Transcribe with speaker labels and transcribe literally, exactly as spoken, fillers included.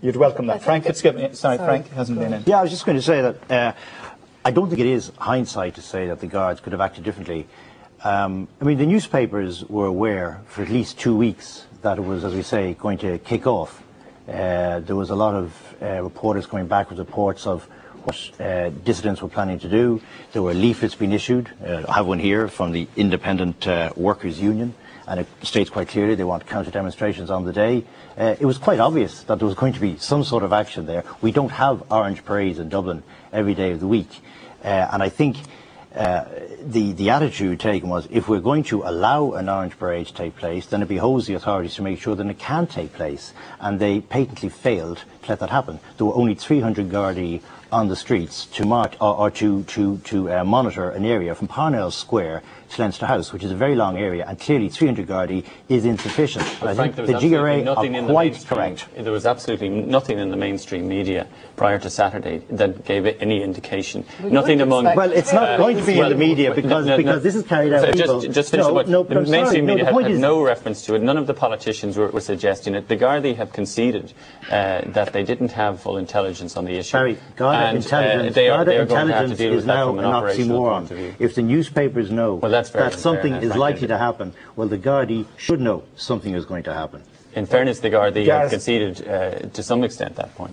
Speaker 1: you'd welcome that. Frank, it's given, sorry, sorry, Frank hasn't been in.
Speaker 2: Yeah, I was just going to say that uh, I don't think it is hindsight to say that the Guards could have acted differently. Um, I mean, the newspapers were aware for at least two weeks that it was, as we say, going to kick off. Uh, there was a lot of uh, reporters coming back with reports of what uh, dissidents were planning to do. There were leaflets being issued. Uh, I have one here from the Independent uh, Workers' Union, and it states quite clearly they want counter-demonstrations on the day. Uh, it was quite obvious that there was going to be some sort of action there. We don't have orange parades in Dublin every day of the week. Uh, and I think uh, the, the attitude taken was, if we're going to allow an orange parade to take place, then it behoves the authorities to make sure that it can take place. And they patently failed to let that happen. There were only three hundred Gardaí on the streets to march or, or to to to uh, monitor an area from Parnell Square to Leinster House, which is a very long area, and clearly three hundred Gardaí is insufficient.
Speaker 3: But
Speaker 2: I
Speaker 3: Frank,
Speaker 2: think
Speaker 3: there was
Speaker 2: the G R A
Speaker 3: nothing
Speaker 2: are
Speaker 3: in the
Speaker 2: quite
Speaker 3: mainstream,
Speaker 2: correct.
Speaker 3: There was absolutely nothing in the mainstream media prior to Saturday that gave it any indication.
Speaker 4: Well,
Speaker 3: nothing among.
Speaker 2: Well, it's not uh, going to be
Speaker 3: well,
Speaker 2: in the media because
Speaker 3: no, no,
Speaker 2: because
Speaker 3: no.
Speaker 2: this is carried out.
Speaker 3: So
Speaker 2: people,
Speaker 3: just just finish
Speaker 2: no,
Speaker 3: what
Speaker 2: no,
Speaker 3: the
Speaker 2: I'm
Speaker 3: mainstream
Speaker 2: sorry,
Speaker 3: media
Speaker 2: no,
Speaker 3: had, had
Speaker 2: is,
Speaker 3: no reference to it. None of the politicians were, were suggesting it. The Gardaí have conceded uh, that they didn't have full intelligence on the issue.
Speaker 2: Barry, Garda
Speaker 3: and,
Speaker 2: intelligence,
Speaker 3: uh, they are,
Speaker 2: Garda
Speaker 3: they are going to have to
Speaker 2: intelligence
Speaker 3: deal
Speaker 2: is
Speaker 3: with that
Speaker 2: now
Speaker 3: from an
Speaker 2: an
Speaker 3: operational point of
Speaker 2: oxymoron.
Speaker 3: view.
Speaker 2: If the newspapers know
Speaker 3: well, that's very
Speaker 2: that something
Speaker 3: unfair,
Speaker 2: is
Speaker 3: Frank,
Speaker 2: likely to happen, well, the Gardaí should know something is going to happen.
Speaker 3: In fairness, the Gardaí
Speaker 1: Yes.
Speaker 3: have conceded uh, to some extent that point.